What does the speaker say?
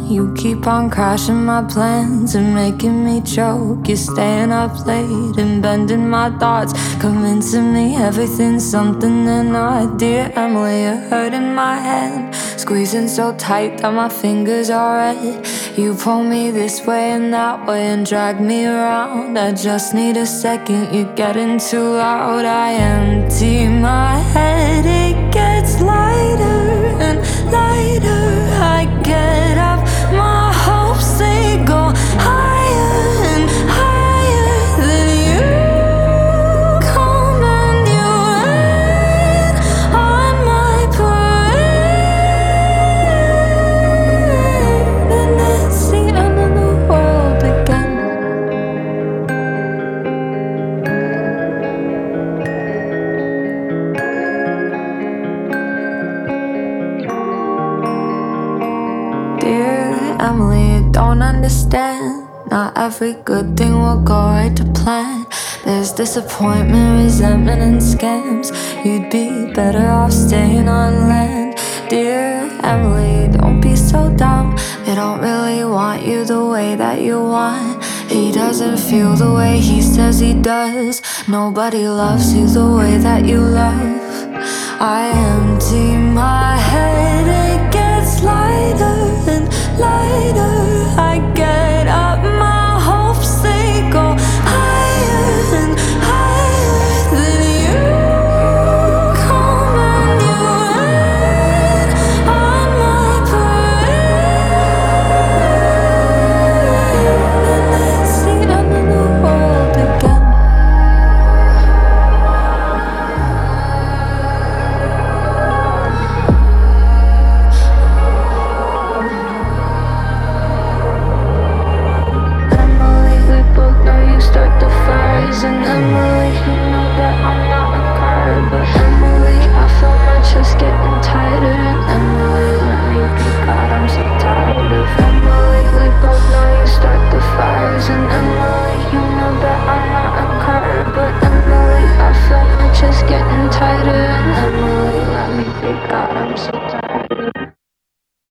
You keep on crashing my plans and making me choke. You're staying up late and bending my thoughts, convincing me everything's something they're not. Dear Emily, you're hurting my hand, squeezing so tight that my fingers are red. You pull me this way and that way and drag me around. I just need a second, you're getting too loud. I empty my head, it gets lighter and lighter. I get up, my hopes they go higher and higher. Then you come and you rain on my parade, and it's the end of the world again. Dear Emily, you don't understand. Not every good thing will go right to plan. There's disappointment, resentment, and scams. You'd be better off staying on land. Dear Emily, don't be so dumb. They don't really want you the way that you want. He doesn't feel the way he says he does. Nobody loves you the way that you love. I empty my head, it gets lighter and lighter. I get up, my hopes they go higher and higher. Then you come and you rain on my parade, and it's the end of the world again. Start the fires, and Emily, you know that I'm not a card. But Emily, I feel my chest getting tighter, and Emily, let me be God, I'm so tired of